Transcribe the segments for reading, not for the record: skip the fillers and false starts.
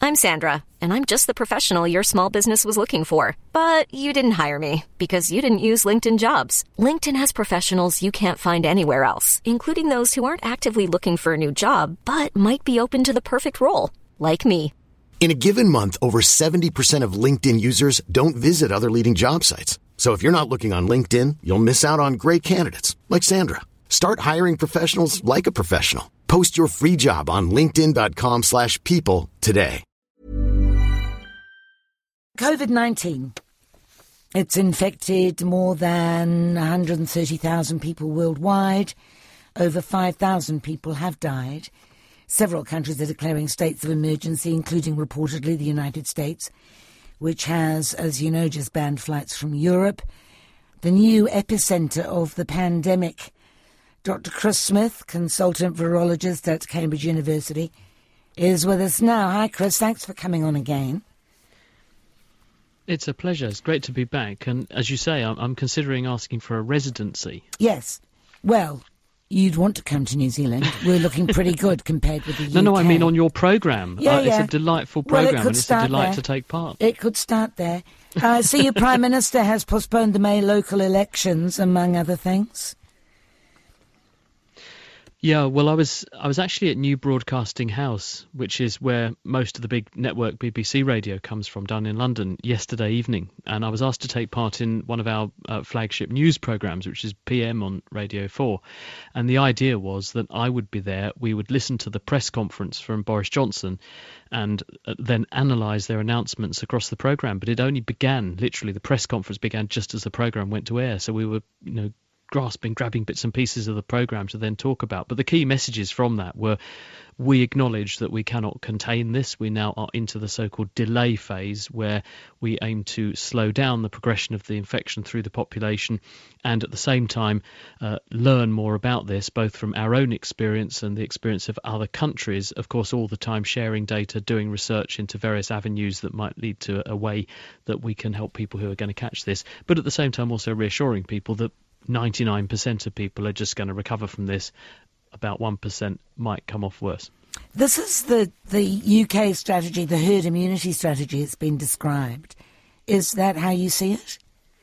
I'm Sandra, and I'm just the professional your small business was looking for. But you didn't hire me because you didn't use LinkedIn Jobs. LinkedIn has professionals you can't find anywhere else, including those who aren't actively looking for a new job, but might be open to the perfect role, like me. In a given month, over 70% of LinkedIn users don't visit other leading job sites. So if you're not looking on LinkedIn, you'll miss out on great candidates like Sandra. Start hiring professionals like a professional. Post your free job on linkedin.com/people today. COVID-19. It's infected more than 130,000 people worldwide. Over 5,000 people have died. Several countries are declaring states of emergency, including reportedly the United States, which has, as you know, just banned flights from Europe. The new epicentre of the pandemic. Dr. Chris Smith, consultant virologist at Cambridge University, is with us now. Hi, Chris. Thanks for coming on again. It's a pleasure. It's great to be back. And as you say, I'm considering asking for a residency. Yes. Well, you'd want to come to New Zealand. We're looking pretty good compared with the UK. No, I mean on your programme. Yeah. It's a delightful programme, and it's a delight to take part. It could start there. I see your Prime Minister has postponed the May local elections, among other things. Yeah, well, I was actually at New Broadcasting House, which is where most of the big network BBC radio comes from, down in London, yesterday evening. And I was asked to take part in one of our flagship news programmes, which is PM on Radio 4. And the idea was that I would be there, we would listen to the press conference from Boris Johnson and then analyse their announcements across the programme. But it only began, literally, the press conference began just as the programme went to air. So we were, grabbing bits and pieces of the programme to then talk about. But the key messages from that were, we acknowledge that we cannot contain this. We now are into the so-called delay phase, where we aim to slow down the progression of the infection through the population and at the same time learn more about this, both from our own experience and the experience of other countries. Of course, all the time sharing data, doing research into various avenues that might lead to a way that we can help people who are going to catch this. But at the same time also reassuring people that 99% of people are just going to recover from this. About 1% might come off worse. This is the UK strategy, the herd immunity strategy it's been described. Is that how you see it?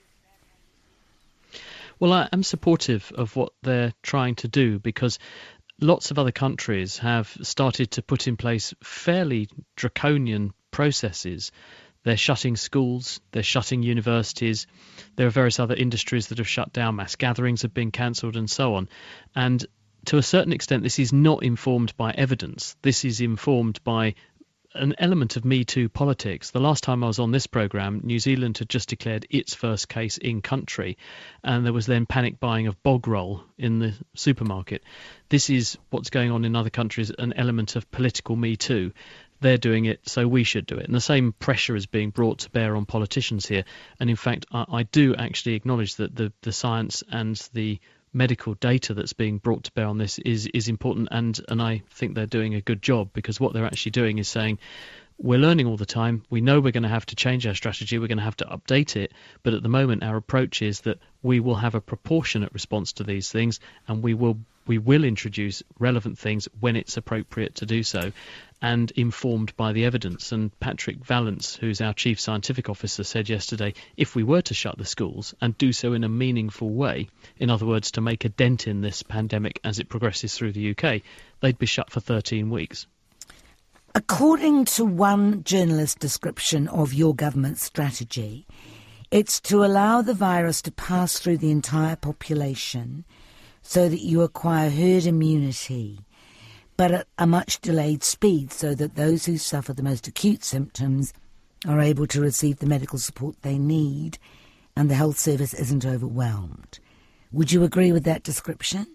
Well, I am supportive of what they're trying to do, because lots of other countries have started to put in place fairly draconian processes. They're shutting schools, they're shutting universities, there are various other industries that have shut down, mass gatherings have been cancelled and so on. And to a certain extent, this is not informed by evidence. This is informed by an element of Me Too politics. The last time I was on this programme, New Zealand had just declared its first case in country, and there was then panic buying of bog roll in the supermarket. This is what's going on in other countries, an element of political Me Too. They're doing it, so we should do it. And the same pressure is being brought to bear on politicians here. And in fact, I do actually acknowledge that the science and the medical data that's being brought to bear on this is important. And I think they're doing a good job, because what they're actually doing is saying, we're learning all the time. We know we're going to have to change our strategy. We're going to have to update it. But at the moment, our approach is that we will have a proportionate response to these things, and we will introduce relevant things when it's appropriate to do so, and informed by the evidence. And Patrick Vallance, who's our Chief Scientific Officer, said yesterday, if we were to shut the schools and do so in a meaningful way, in other words, to make a dent in this pandemic as it progresses through the UK, they'd be shut for 13 weeks. According to one journalist description of your government's strategy, it's to allow the virus to pass through the entire population so that you acquire herd immunity, but at a much delayed speed, so that those who suffer the most acute symptoms are able to receive the medical support they need and the health service isn't overwhelmed. Would you agree with that description?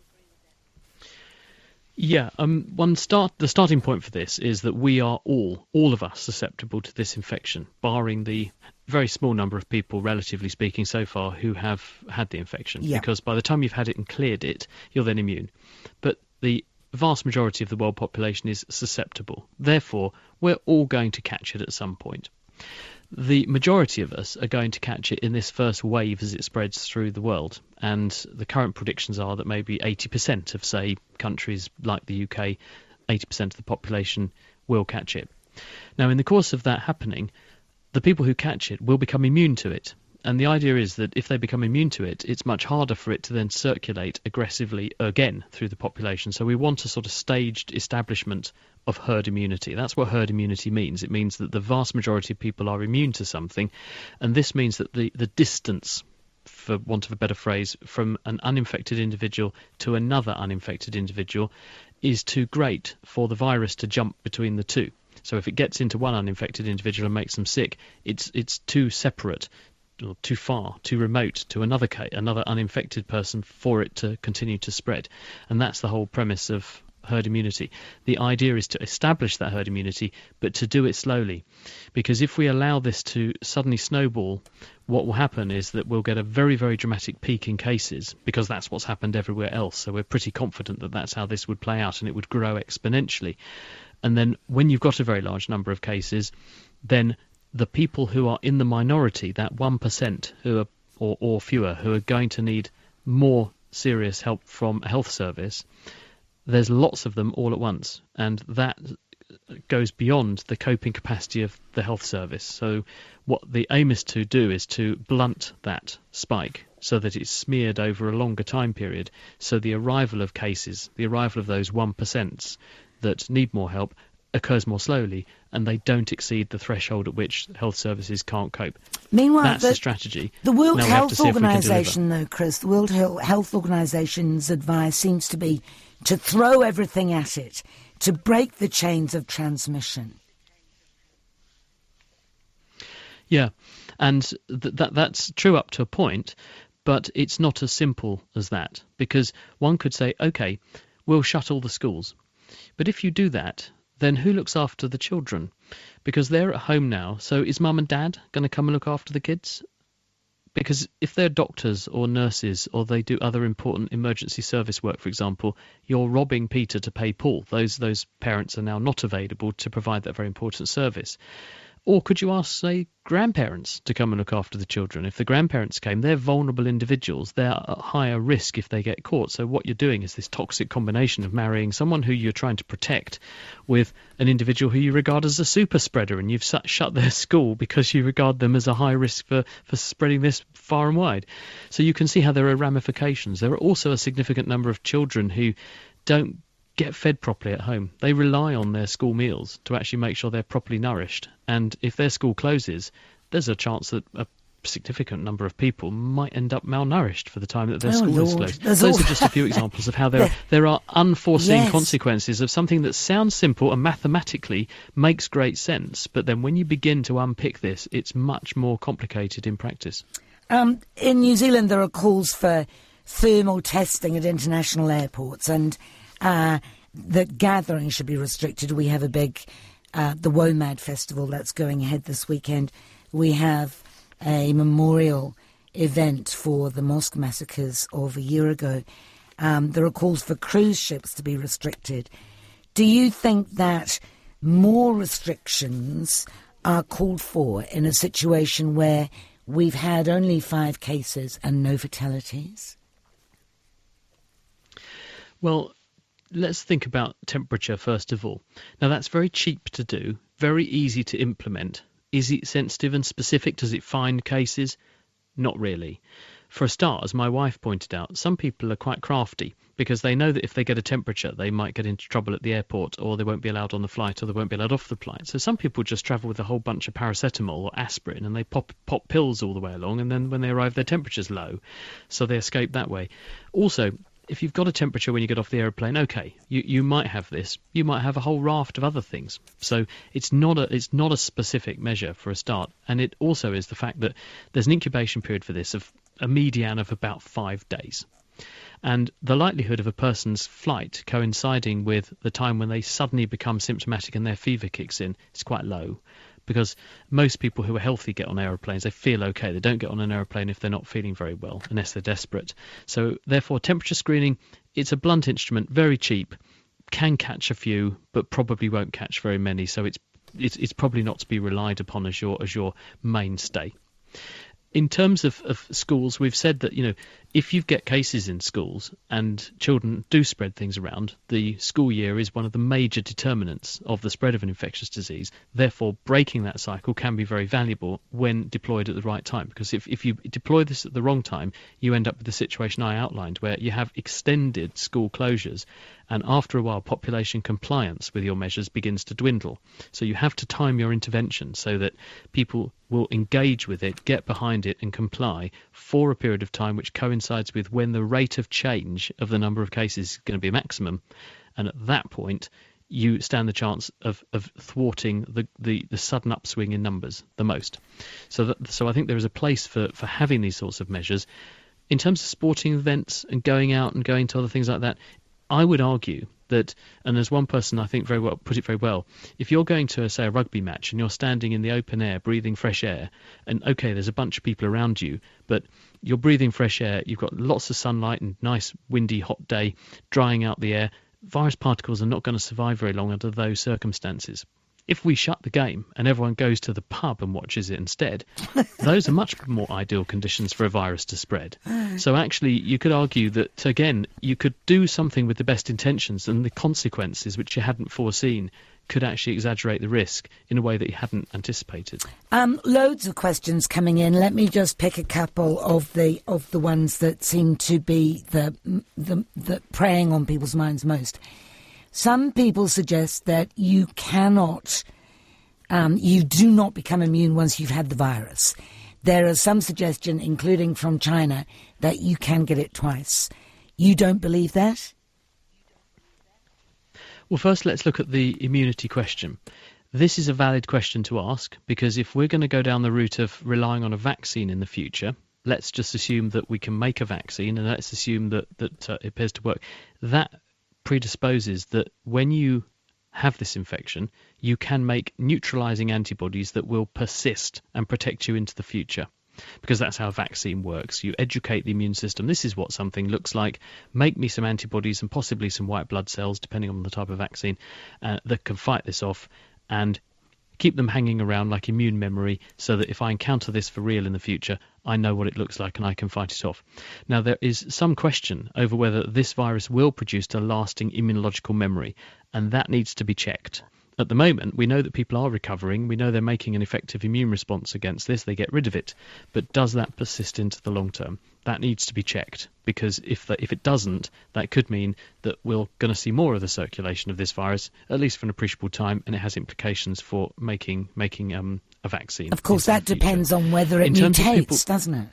Yeah, the starting point for this is that we are all of us, susceptible to this infection, barring the very small number of people, relatively speaking, so far who have had the infection. Yeah. Because by the time you've had it and cleared it, you're then immune. But the vast majority of the world population is susceptible. Therefore, we're all going to catch it at some point. The majority of us are going to catch it in this first wave as it spreads through the world. And the current predictions are that maybe 80% of, say, countries like the UK, 80% of the population will catch it. Now, in the course of that happening, the people who catch it will become immune to it. And the idea is that if they become immune to it, it's much harder for it to then circulate aggressively again through the population. So we want a sort of staged establishment of herd immunity. That's what herd immunity means. It means that the vast majority of people are immune to something, and this means that the distance, for want of a better phrase, from an uninfected individual to another uninfected individual is too great for the virus to jump between the two. So if it gets into one uninfected individual and makes them sick, it's too separate, or too far, too remote to another uninfected person for it to continue to spread. And that's the whole premise of herd immunity. The idea is to establish that herd immunity, but to do it slowly. Because if we allow this to suddenly snowball, what will happen is that we'll get a very, very dramatic peak in cases, because that's what's happened everywhere else. So we're pretty confident that that's how this would play out, and it would grow exponentially. And then when you've got a very large number of cases, then the people who are in the minority, that 1% who are, or fewer, who are going to need more serious help from a health service, there's lots of them all at once, and that goes beyond the coping capacity of the health service. So what the aim is to do is to blunt that spike so that it's smeared over a longer time period, so the arrival of cases, the arrival of those 1% that need more help, occurs more slowly, and they don't exceed the threshold at which health services can't cope. Meanwhile, that's the strategy. The World Health Organization, though, Chris, the World Health Organization's advice seems to be to throw everything at it, to break the chains of transmission. Yeah, and that's true up to a point, but it's not as simple as that, because one could say, OK, we'll shut all the schools. But if you do that, then who looks after the children? Because they're at home now, so is mum and dad going to come and look after the kids? Because if they're doctors or nurses, or they do other important emergency service work, for example, you're robbing Peter to pay Paul. Those parents are now not available to provide that very important service. Or could you ask, say, grandparents to come and look after the children? If the grandparents came, they're vulnerable individuals. They're at higher risk if they get caught. So what you're doing is this toxic combination of marrying someone who you're trying to protect with an individual who you regard as a super spreader, and you've shut their school because you regard them as a high risk for spreading this far and wide. So you can see how there are ramifications. There are also a significant number of children who don't get fed properly at home. They rely on their school meals to actually make sure they're properly nourished. And if their school closes, there's a chance that a significant number of people might end up malnourished for the time that their school is closed. Those are just a few examples of how there are unforeseen consequences of something that sounds simple and mathematically makes great sense. But then when you begin to unpick this, it's much more complicated in practice. In New Zealand, there are calls for thermal testing at international airports, and that gathering should be restricted. We have a big, the WOMAD festival that's going ahead this weekend. We have a memorial event for the mosque massacres of a year ago. There are calls for cruise ships to be restricted. Do you think that more restrictions are called for in a situation where we've had only 5 cases and no fatalities? Well, let's think about temperature first of all. Now, that's very cheap to do, very easy to implement. Is it sensitive and specific? Does it find cases? Not really. For a start, as my wife pointed out, some people are quite crafty because they know that if they get a temperature, they might get into trouble at the airport, or they won't be allowed on the flight, or they won't be allowed off the flight. So some people just travel with a whole bunch of paracetamol or aspirin, and they pop pills all the way along, and then when they arrive, their temperature's low, so they escape that way. Also, if you've got a temperature when you get off the aeroplane, okay, you might have this. You might have a whole raft of other things. So it's not a specific measure for a start. And it also is the fact that there's an incubation period for this of a median of about 5 days. And the likelihood of a person's flight coinciding with the time when they suddenly become symptomatic and their fever kicks in is quite low. Because most people who are healthy get on aeroplanes, they feel okay. They don't get on an aeroplane if they're not feeling very well, unless they're desperate. So therefore, temperature screening, it's a blunt instrument, very cheap, can catch a few, but probably won't catch very many. So it's probably not to be relied upon as your mainstay. in terms of schools, we've said that, if you get cases in schools and children do spread things around, the school year is one of the major determinants of the spread of an infectious disease. Therefore, breaking that cycle can be very valuable when deployed at the right time, because if you deploy this at the wrong time, you end up with the situation I outlined, where you have extended school closures, and after a while, population compliance with your measures begins to dwindle. So you have to time your intervention so that people will engage with it, get behind it and comply for a period of time which coincides with when the rate of change of the number of cases is going to be maximum. And at that point, you stand the chance of thwarting the sudden upswing in numbers the most. So I think there is a place for having these sorts of measures. In terms of sporting events and going out and going to other things like that, I would argue that, and as one person I think put it very well, if you're going to, say, a rugby match and you're standing in the open air breathing fresh air, and okay, there's a bunch of people around you, but you're breathing fresh air, you've got lots of sunlight and nice windy hot day drying out the air, virus particles are not going to survive very long under those circumstances. If we shut the game and everyone goes to the pub and watches it instead, those are much more ideal conditions for a virus to spread. So actually, you could argue that, again, you could do something with the best intentions, and the consequences, which you hadn't foreseen, could actually exaggerate the risk in a way that you hadn't anticipated. Loads of questions coming in. Let me just pick a couple of the ones that seem to be the preying on people's minds most. Some people suggest that you cannot, you do not become immune once you've had the virus. There is some suggestion, including from China, that you can get it twice. You don't believe that? Well, first, let's look at the immunity question. This is a valid question to ask, because if we're going to go down the route of relying on a vaccine in the future, let's just assume that we can make a vaccine, and let's assume that it appears to work. That predisposes that when you have this infection, you can make neutralizing antibodies that will persist and protect you into the future, because that's how a vaccine works. You educate the immune system. This is what something looks like. Make me some antibodies and possibly some white blood cells, depending on the type of vaccine, that can fight this off, and keep them hanging around like immune memory, so that if I encounter this for real in the future, I know what it looks like and I can fight it off. Now, there is some question over whether this virus will produce a lasting immunological memory, and that needs to be checked. At the moment, we know that people are recovering. We know they're making an effective immune response against this. They get rid of it. But does that persist into the long term? That needs to be checked, because if it doesn't, that could mean that we're going to see more of the circulation of this virus, at least for an appreciable time, and it has implications for making a vaccine. Of course, that depends on whether it mutates, doesn't it?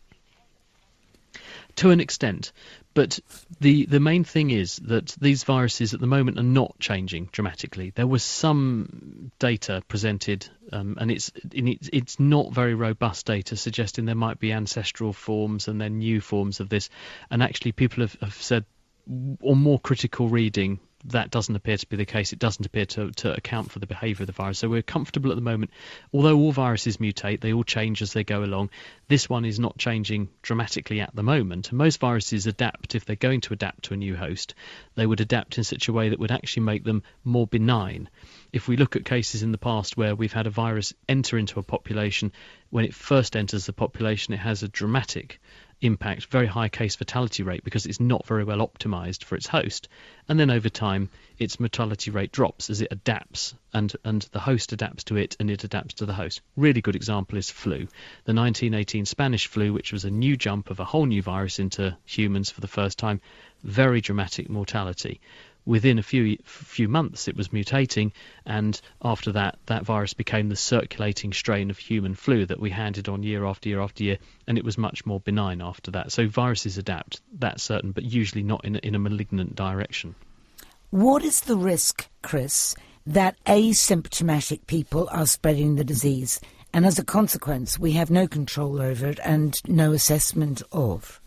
To an extent. But the main thing is that these viruses at the moment are not changing dramatically. There was some data presented, and it's not very robust data, suggesting there might be ancestral forms and then new forms of this. And actually people have said, on more critical reading, that doesn't appear to be the case. It doesn't appear to account for the behaviour of the virus. So we're comfortable at the moment. Although all viruses mutate, they all change as they go along. This one is not changing dramatically at the moment. And most viruses adapt. If they're going to adapt to a new host, they would adapt in such a way that would actually make them more benign. If we look at cases in the past where we've had a virus enter into a population, when it first enters the population, it has a dramatic impact, very high case fatality rate, because it's not very well optimized for its host. And then over time, its mortality rate drops as it adapts, and the host adapts to it, and it adapts to the host. Really good example is flu. The 1918 Spanish flu, which was a new jump of a whole new virus into humans for the first time, very dramatic mortality. Within a few months, it was mutating, and after that virus became the circulating strain of human flu that we handed on year after year after year, and it was much more benign after that. So viruses adapt, that's certain, but usually not in a malignant direction. What is the risk, Chris, that asymptomatic people are spreading the disease, and as a consequence, we have no control over it and no assessment of?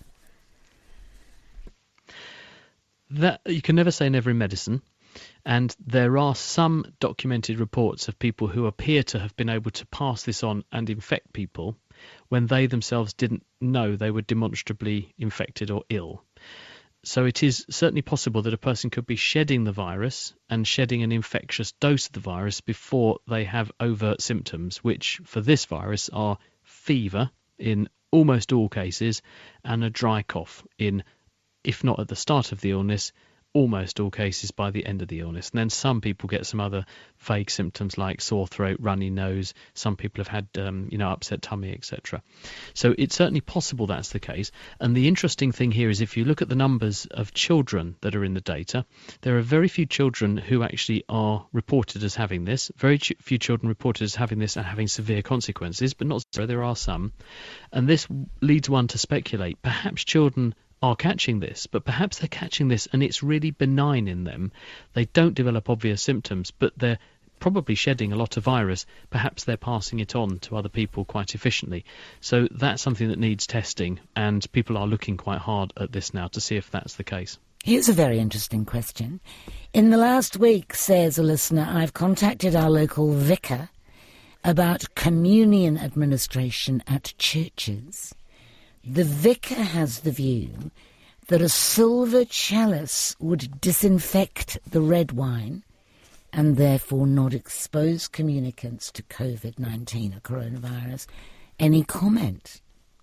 That you can never say never in medicine, and there are some documented reports of people who appear to have been able to pass this on and infect people when they themselves didn't know they were demonstrably infected or ill. So it is certainly possible that a person could be shedding the virus and shedding an infectious dose of the virus before they have overt symptoms, which for this virus are fever, in almost all cases, and a dry cough in, if not at the start of the illness, almost all cases by the end of the illness. And then some people get some other vague symptoms like sore throat, runny nose. Some people have had, upset tummy, etc. So it's certainly possible that's the case. And the interesting thing here is if you look at the numbers of children that are in the data, there are very few children who actually are reported as having this. Very few children reported as having this and having severe consequences, but not zero. There are some. And this leads one to speculate. Perhaps children are catching this, but perhaps they're catching this and it's really benign in them. They don't develop obvious symptoms, but they're probably shedding a lot of virus. Perhaps they're passing it on to other people quite efficiently. So that's something that needs testing, and people are looking quite hard at this now to see if that's the case. Here's a very interesting question. In the last week, says a listener, I've contacted our local vicar about communion administration at churches. The vicar has the view that a silver chalice would disinfect the red wine and therefore not expose communicants to COVID-19 or coronavirus. Any comment?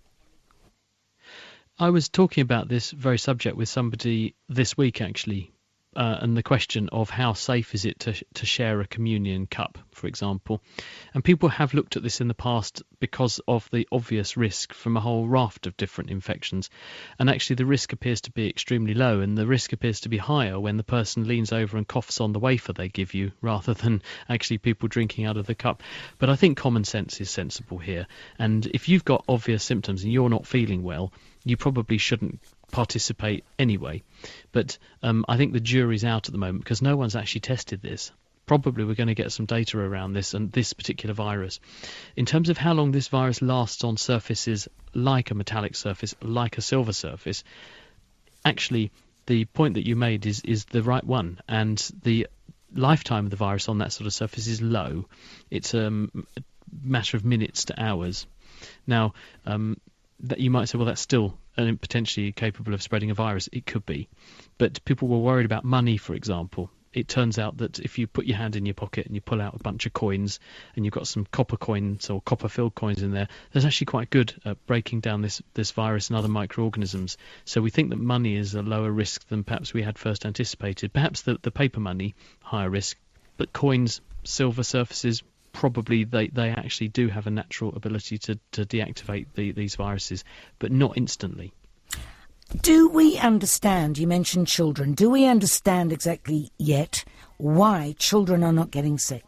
I was talking about this very subject with somebody this week, actually, and the question of how safe is it to share a communion cup, for example. And people have looked at this in the past because of the obvious risk from a whole raft of different infections. And actually the risk appears to be extremely low, and the risk appears to be higher when the person leans over and coughs on the wafer they give you rather than actually people drinking out of the cup. But I think common sense is sensible here. And if you've got obvious symptoms and you're not feeling well, you probably shouldn't participate anyway. But I think the jury's out at the moment because no one's actually tested this. Probably we're going to get some data around this and this particular virus. In terms of how long this virus lasts on surfaces like a metallic surface, like a silver surface, actually the point that you made is the right one, and the lifetime of the virus on that sort of surface is low. It's a matter of minutes to hours. Now, that you might say, well, that's still potentially capable of spreading a virus. It could be. But people were worried about money, for example. It turns out that if you put your hand in your pocket and you pull out a bunch of coins and you've got some copper coins or copper-filled coins in there, that's actually quite good at breaking down this virus and other microorganisms. So we think that money is a lower risk than perhaps we had first anticipated. Perhaps the paper money, higher risk, but coins, silver surfaces, probably they actually do have a natural ability to deactivate these viruses, but not instantly. Do we understand, you mentioned children, do we understand exactly yet why children are not getting sick?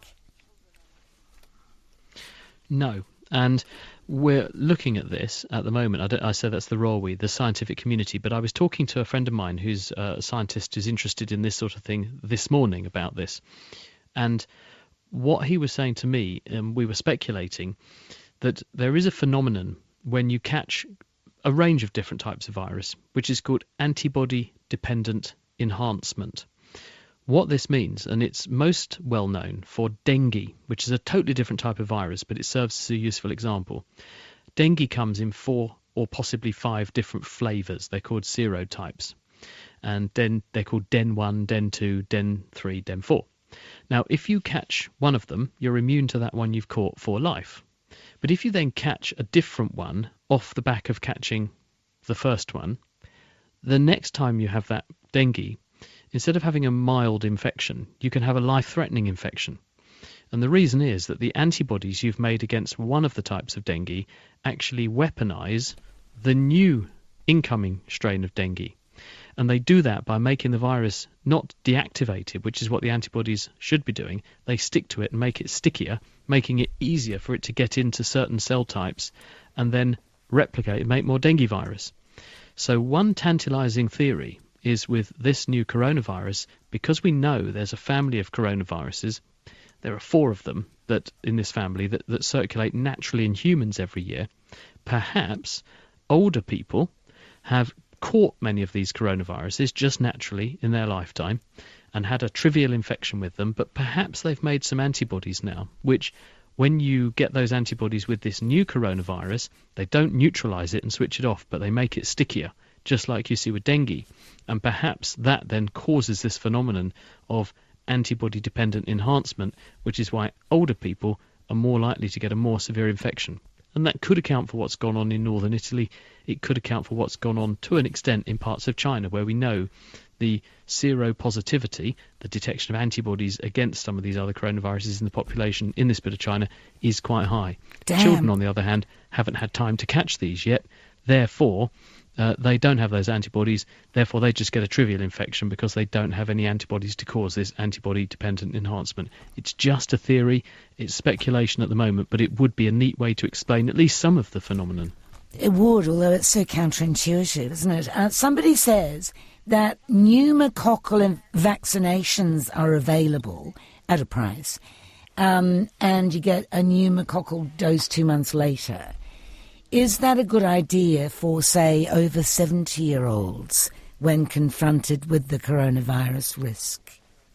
No, and we're looking at this at the moment. I say that's the scientific community, but I was talking to a friend of mine who's a scientist who's interested in this sort of thing this morning about this. And what he was saying to me, we were speculating that there is a phenomenon when you catch a range of different types of virus, which is called antibody-dependent enhancement. What this means, and it's most well known for dengue, which is a totally different type of virus, but it serves as a useful example. Dengue comes in 4 or possibly 5 different flavours. They're called serotypes. And then they're called Den 1, Den 2, Den 3, Den 4. Now, if you catch one of them, you're immune to that one you've caught for life. But if you then catch a different one off the back of catching the first one, the next time you have that dengue, instead of having a mild infection, you can have a life-threatening infection. And the reason is that the antibodies you've made against one of the types of dengue actually weaponize the new incoming strain of dengue. And they do that by making the virus not deactivated, which is what the antibodies should be doing. They stick to it and make it stickier, making it easier for it to get into certain cell types and then replicate and make more dengue virus. So one tantalizing theory is with this new coronavirus, because we know there's a family of coronaviruses, there are 4 of them that in this family that circulate naturally in humans every year, perhaps older people have caught many of these coronaviruses just naturally in their lifetime and had a trivial infection with them, but perhaps they've made some antibodies now, which when you get those antibodies with this new coronavirus, they don't neutralize it and switch it off, but they make it stickier, just like you see with dengue. And perhaps that then causes this phenomenon of antibody-dependent enhancement, which is why older people are more likely to get a more severe infection. And that could account for what's gone on in northern Italy. It could account for what's gone on to an extent in parts of China, where we know the seropositivity, the detection of antibodies against some of these other coronaviruses in the population in this bit of China, is quite high. Damn. Children, on the other hand, haven't had time to catch these yet. Therefore, they don't have those antibodies. Therefore, they just get a trivial infection because they don't have any antibodies to cause this antibody-dependent enhancement. It's just a theory. It's speculation at the moment, but it would be a neat way to explain at least some of the phenomenon. It would, although it's so counterintuitive, isn't it? Somebody says that pneumococcal vaccinations are available at a price, and you get a pneumococcal dose 2 months later. Is that a good idea for, say, over 70-year-olds when confronted with the coronavirus risk?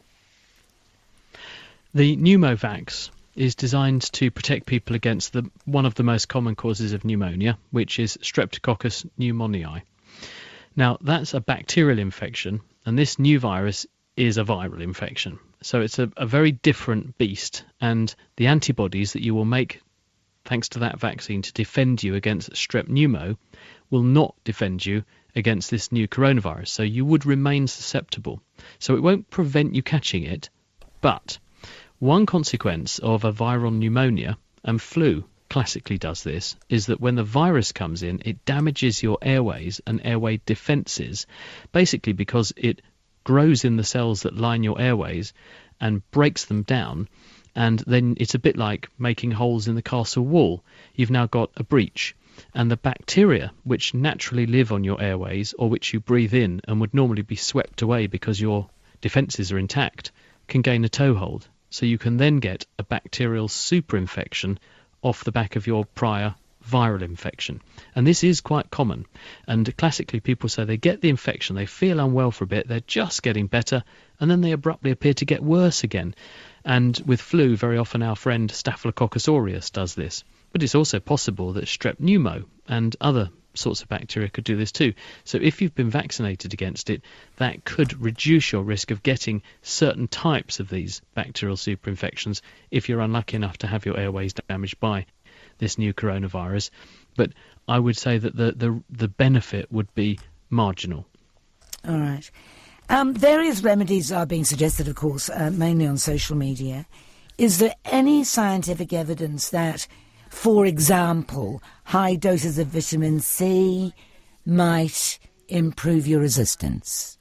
The Pneumovax is designed to protect people against one of the most common causes of pneumonia, which is Streptococcus pneumoniae. Now, that's a bacterial infection, and this new virus is a viral infection. So it's a very different beast, and the antibodies that you will make thanks to that vaccine to defend you against strep pneumo will not defend you against this new coronavirus. So you would remain susceptible. So it won't prevent you catching it, but one consequence of a viral pneumonia, and flu classically does this, is that when the virus comes in, it damages your airways and airway defences, basically because it grows in the cells that line your airways and breaks them down. And then it's a bit like making holes in the castle wall. You've now got a breach. And the bacteria, which naturally live on your airways, or which you breathe in and would normally be swept away because your defences are intact, can gain a toehold. So you can then get a bacterial superinfection off the back of your prior viral infection. And this is quite common. And classically, people say they get the infection, they feel unwell for a bit, they're just getting better, and then they abruptly appear to get worse again. And with flu, very often our friend Staphylococcus aureus does this. But it's also possible that strep pneumo and other sorts of bacteria could do this too. So if you've been vaccinated against it, that could reduce your risk of getting certain types of these bacterial superinfections if you're unlucky enough to have your airways damaged by this new coronavirus. But I would say that the benefit would be marginal. All right. Various remedies are being suggested, of course, mainly on social media. Is there any scientific evidence that, for example, high doses of vitamin C might improve your resistance?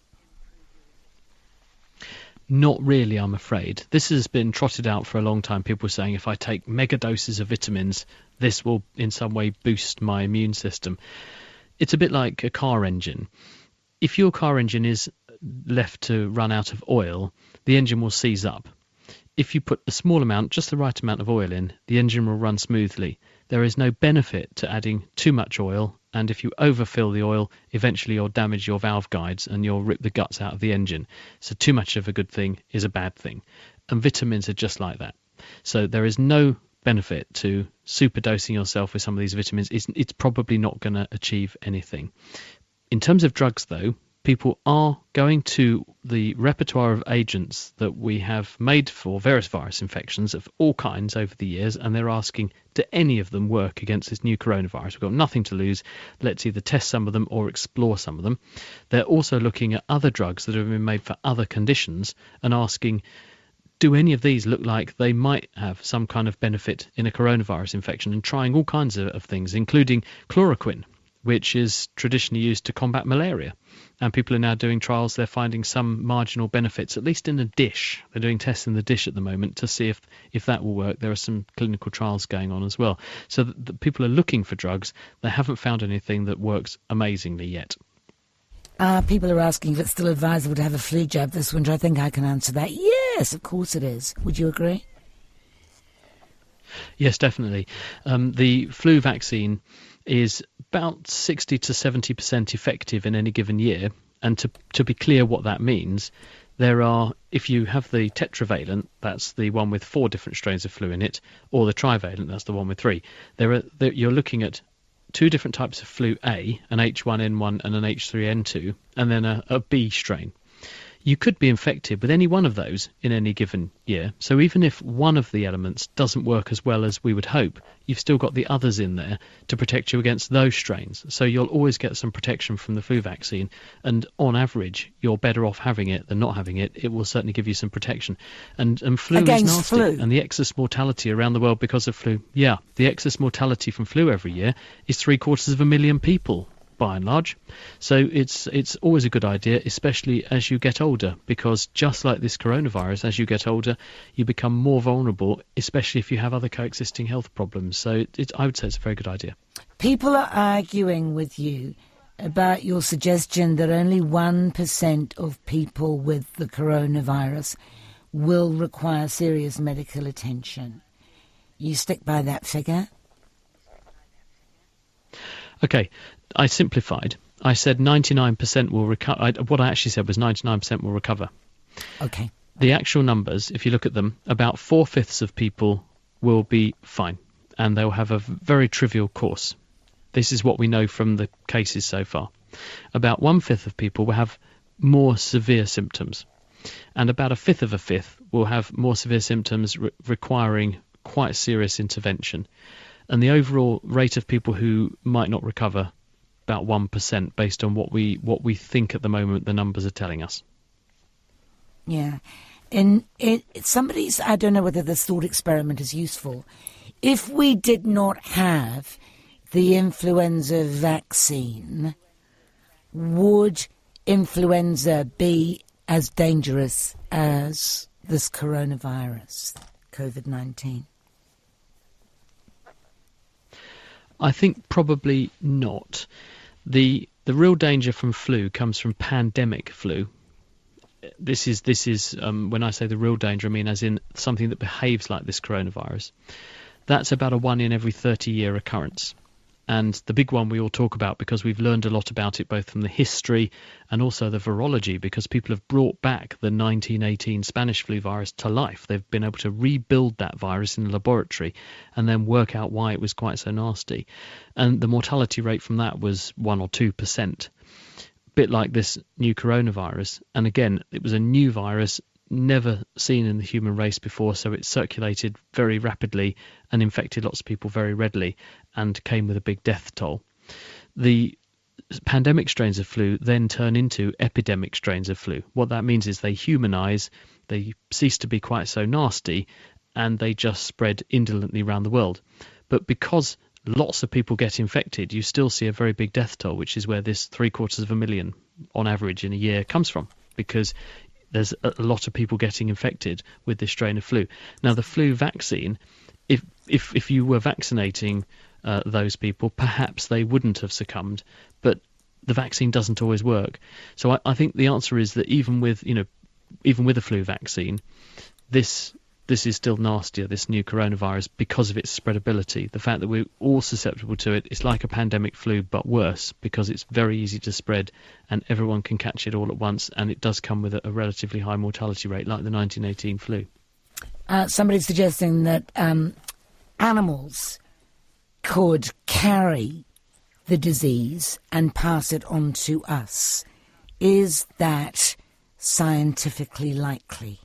Not really, I'm afraid. This has been trotted out for a long time. People saying if I take mega doses of vitamins, this will in some way boost my immune system. It's a bit like a car engine. If your car engine is left to run out of oil, the engine will seize up. If you put a small amount, just the right amount of oil in, the engine will run smoothly. There is no benefit to adding too much oil, and if you overfill the oil, eventually you'll damage your valve guides and you'll rip the guts out of the engine. So too much of a good thing is a bad thing. And vitamins are just like that. So there is no benefit to superdosing yourself with some of these vitamins. It's probably not going to achieve anything. In terms of drugs, though, people are going to the repertoire of agents that we have made for various virus infections of all kinds over the years, and they're asking, do any of them work against this new coronavirus? We've got nothing to lose. Let's either test some of them or explore some of them. They're also looking at other drugs that have been made for other conditions and asking, do any of these look like they might have some kind of benefit in a coronavirus infection, and trying all kinds of things, including chloroquine, which is traditionally used to combat malaria. And people are now doing trials. They're finding some marginal benefits, at least in a dish. They're doing tests in the dish at the moment to see if that will work. There are some clinical trials going on as well. So the people are looking for drugs. They haven't found anything that works amazingly yet. People are asking if it's still advisable to have a flu jab this winter. I think I can answer that. Yes, of course it is. Would you agree? Yes, definitely. The flu vaccine is about 60 to 70% effective in any given year. And to be clear what that means, there are, if you have the tetravalent, that's the one with 4 different strains of flu in it, or the trivalent, that's the one with 3. You're looking at 2 different types of flu A, an H1N1 and an H3N2, and then a B strain. you could be infected with any one of those in any given year. So even if one of the elements doesn't work as well as we would hope, you've still got the others in there to protect you against those strains. So you'll always get some protection from the flu vaccine. And on average, you're better off having it than not having it. It will certainly give you some protection. And flu against is nasty. flu. And the excess mortality around the world because of flu, the excess mortality from flu every year is 750,000 people, by and large. So it's always a good idea, especially as you get older, because just like this coronavirus, as you get older, you become more vulnerable, especially if you have other coexisting health problems. So I would say it's a very good idea. People are arguing with you about your suggestion that only 1% of people with the coronavirus will require serious medical attention. You stick by that figure? Okay, I simplified. I said 99% will recover. What I actually said was 99% will recover. Okay. The actual numbers, if you look at them, about 4/5 of people will be fine, and they'll have a very trivial course. This is what we know from the cases so far. About 1/5 of people will have more severe symptoms, and about 1/5 will have more severe symptoms requiring quite serious intervention. And the overall rate of people who might not recover, about 1%, based on what we think at the moment the numbers are telling us. Yeah. And somebody's, I don't know whether this thought experiment is useful. If we did not have the influenza vaccine, would influenza be as dangerous as this coronavirus, COVID-19? I think probably not. The real danger from flu comes from pandemic flu. This is when I say the real danger, I mean as in something that behaves like this coronavirus. That's about a 1 in every 30-year occurrence. And the big one we all talk about, because we've learned a lot about it both from the history and also the virology, because people have brought back the 1918 Spanish flu virus to life. They've been able to rebuild that virus in a laboratory and then work out why it was quite so nasty. And the mortality rate from that was 1 or 2%, a bit like this new coronavirus. And again, it was a new virus, never seen in the human race before, so it circulated very rapidly and infected lots of people very readily and came with a big death toll. The pandemic strains of flu then turn into epidemic strains of flu. What that means is they humanize, they cease to be quite so nasty, and they just spread indolently around the world. But because lots of people get infected, you still see a very big death toll, which is where this 750,000 on average in a year comes from, because there's a lot of people getting infected with this strain of flu. Now, the flu vaccine, if you were vaccinating those people, perhaps they wouldn't have succumbed, but the vaccine doesn't always work. So I think the answer is that even with a flu vaccine, this is still nastier, this new coronavirus, because of its spreadability. The fact that we're all susceptible to it, it's like a pandemic flu, but worse, because it's very easy to spread and everyone can catch it all at once, and it does come with a relatively high mortality rate, like the 1918 flu. Somebody's suggesting that animals could carry the disease and pass it on to us. Is that scientifically likely?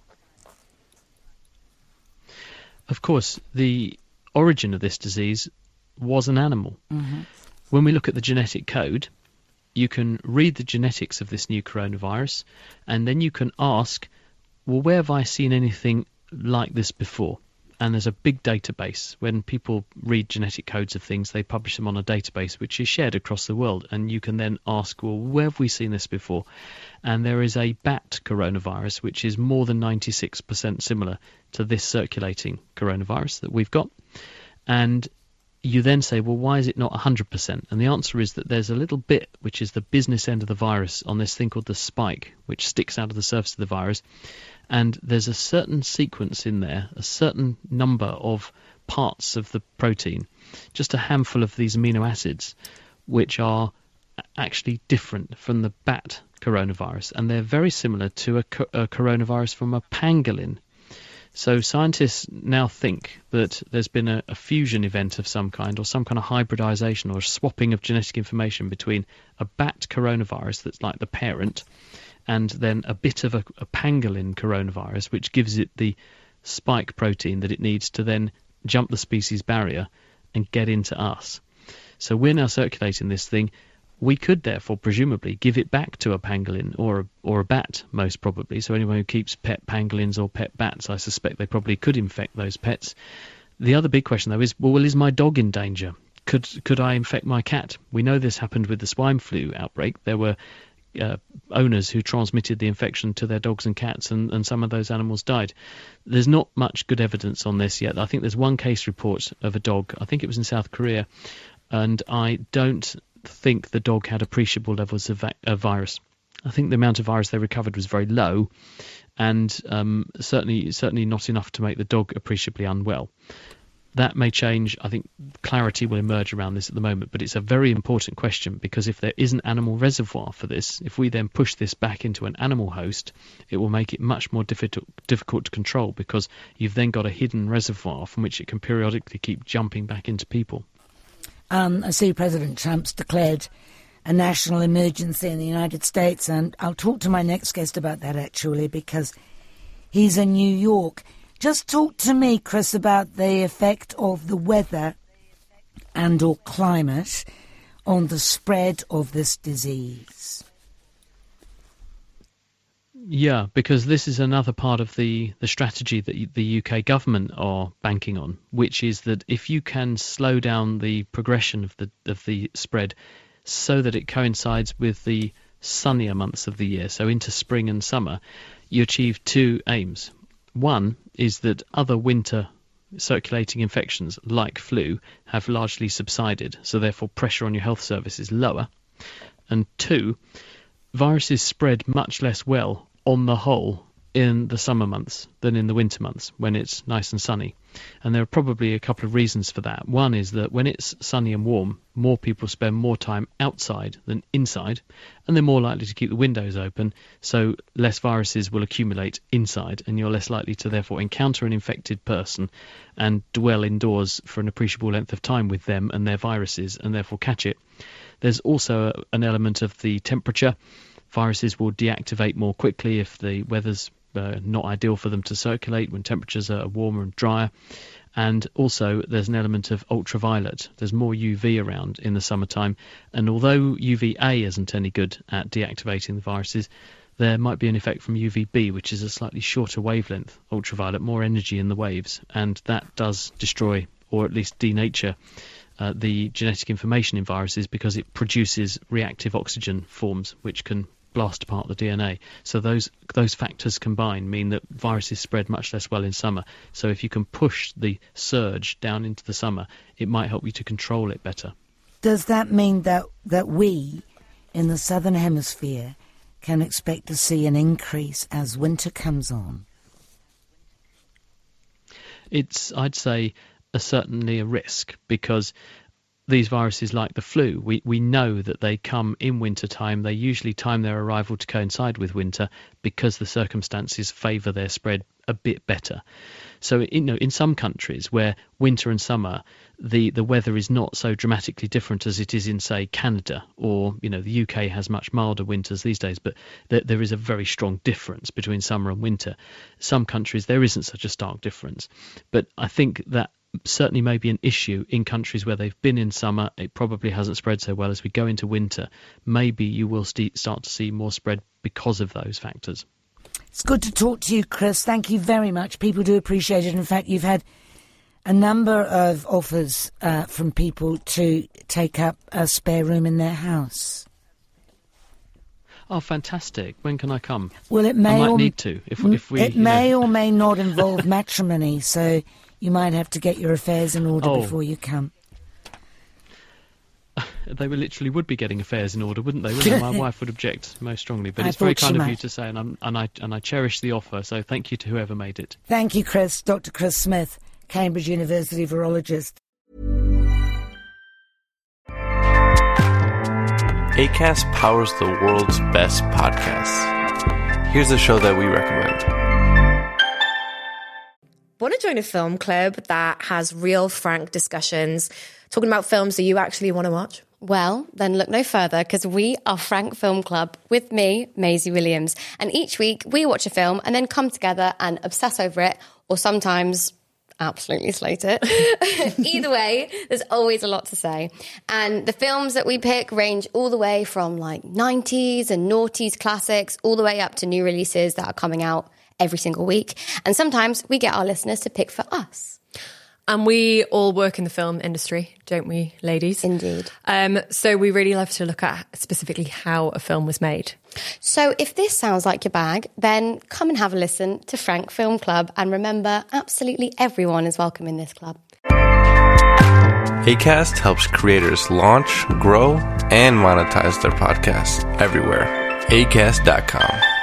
Of course, the origin of this disease was an animal. Mm-hmm. When we look at the genetic code, you can read the genetics of this new coronavirus, and then you can ask, well, where have I seen anything like this before? And there's a big database. When people read genetic codes of things, they publish them on a database which is shared across the world. And you can then ask, well, where have we seen this before? And there is a bat coronavirus, which is more than 96% similar to this circulating coronavirus that we've got. And you then say, well, why is it not 100%? And the answer is that there's a little bit, which is the business end of the virus, on this thing called the spike, which sticks out of the surface of the virus. And there's a certain sequence in there, a certain number of parts of the protein, just a handful of these amino acids, which are actually different from the bat coronavirus. And they're very similar to a coronavirus from a pangolin. So scientists now think that there's been a fusion event of some kind, or some kind of hybridization or a swapping of genetic information between a bat coronavirus that's like the parent and then a bit of a pangolin coronavirus, which gives it the spike protein that it needs to then jump the species barrier and get into us. So we're now circulating this thing. We could therefore presumably give it back to a pangolin or a bat, most probably. So anyone who keeps pet pangolins or pet bats, I suspect they probably could infect those pets. The other big question, though, is, well, is my dog in danger? Could I infect my cat? We know this happened with the swine flu outbreak. There were owners who transmitted the infection to their dogs and cats, and some of those animals died. There's not much good evidence on this yet. I think there's one case report of a dog. I think it was in South Korea, and I don't think the dog had appreciable levels of virus. I think the amount of virus they recovered was very low, and certainly not enough to make the dog appreciably unwell. That may change. I think clarity will emerge around this at the moment, but it's a very important question, because if there is an animal reservoir for this, if we then push this back into an animal host, it will make it much more difficult to control, because you've then got a hidden reservoir from which it can periodically keep jumping back into people. I see President Trump's declared a national emergency in the United States, and I'll talk to my next guest about that, actually, because he's in New York. Just talk to me, Chris, about the effect of the weather and or climate on the spread of this disease. Yeah, because this is another part of the strategy that the UK government are banking on, which is that if you can slow down the progression of the spread so that it coincides with the sunnier months of the year, so into spring and summer, you achieve two aims. One is that other winter circulating infections like flu have largely subsided, so therefore pressure on your health service is lower. And two, viruses spread much less well on the whole in the summer months than in the winter months when it's nice and sunny. And there are probably a couple of reasons for that. One is that when it's sunny and warm, more people spend more time outside than inside, and they're more likely to keep the windows open, so less viruses will accumulate inside, and you're less likely to therefore encounter an infected person and dwell indoors for an appreciable length of time with them and their viruses, and therefore catch it. There's also an element of the temperature. Viruses will deactivate more quickly if the weather's not ideal for them to circulate, when temperatures are warmer and drier. And also there's an element of ultraviolet. There's more UV around in the summertime, and although UVA isn't any good at deactivating the viruses, there might be an effect from UVB, which is a slightly shorter wavelength ultraviolet, more energy in the waves, and that does destroy, or at least denature, the genetic information in viruses, because it produces reactive oxygen forms which can blast apart the DNA. So those factors combined mean that viruses spread much less well in summer. So if you can push the surge down into the summer, it might help you to control it better. Does that mean that we in the southern hemisphere can expect to see an increase as winter comes on? It's, I'd say, certainly a risk, because these viruses, like the flu, we know that they come in winter time. They usually time their arrival to coincide with winter because the circumstances favour their spread a bit better. So in some countries where winter and summer, the weather is not so dramatically different as it is in, say, Canada, or the UK has much milder winters these days, but there is a very strong difference between summer and winter. Some countries there isn't such a stark difference, but I think that certainly may be an issue in countries where they've been in summer. It probably hasn't spread so well. As we go into winter, maybe you will start to see more spread because of those factors. It's good to talk to you, Chris. Thank you very much. People do appreciate it. In fact, you've had a number of offers from people to take up a spare room in their house. Oh, fantastic. When can I come? Well, it may I might need to. If we, it may or may not involve matrimony, so you might have to get your affairs in order before you come. They literally would be getting affairs in order, wouldn't they? Wouldn't they? My wife would object most strongly, but it's very kind of you to say, and I cherish the offer. So thank you to whoever made it. Thank you, Chris. Dr. Chris Smith, Cambridge University virologist. Acast powers the world's best podcasts. Here's a show that we recommend. Want to join a film club that has real, frank discussions, talking about films that you actually want to watch? Well, then look no further, because we are Frank Film Club with me, Maisie Williams. And each week we watch a film and then come together and obsess over it, or sometimes absolutely slate it. Either way, there's always a lot to say. And the films that we pick range all the way from like 90s and noughties classics, all the way up to new releases that are coming out every single week. And sometimes we get our listeners to pick for us. And we all work in the film industry, don't we, ladies? Indeed. So we really love to look at specifically how a film was made. So if this sounds like your bag, then come and have a listen to Frank Film Club. And remember, absolutely everyone is welcome in this club. Acast helps creators launch, grow, and monetize their podcasts everywhere. Acast.com.